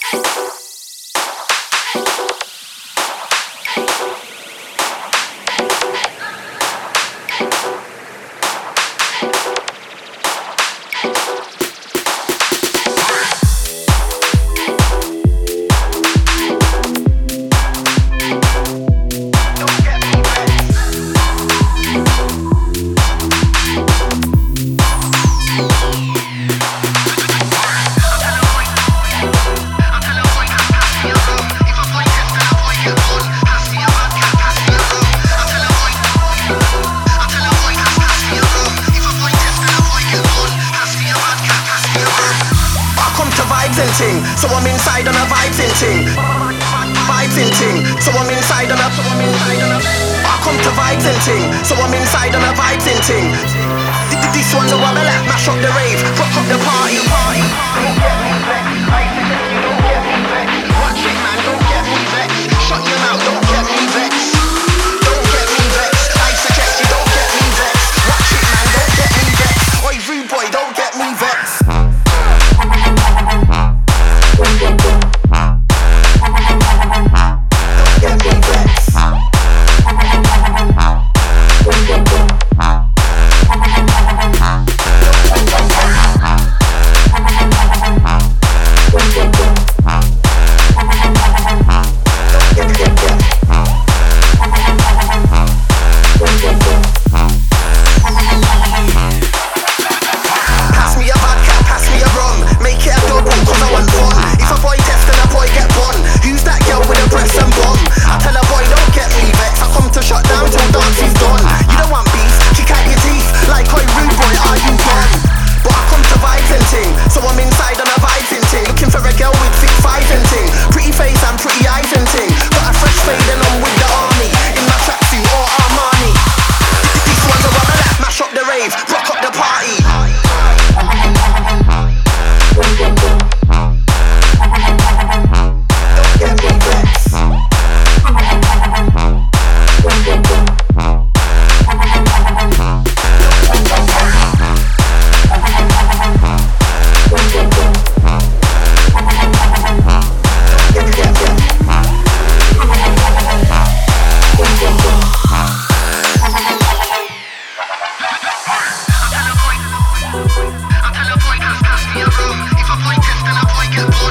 So I'm inside on a vibes in ting. Vibes in ting. So I'm inside on a. I come to vibes in ting. So I'm inside on a vibes in ting. This one's a wobble like mash up the rave, rock up the party. Don't get me vexed. I suggest you don't get me vexed. Watch it, man, don't get me vexed. Shut your mouth, don't get me vexed. Don't get me vexed. I suggest you don't get me vexed. Watch it, man, don't get me vexed. Oi, rude boy, don't get me vexed. If a boy test, then a boy get bored.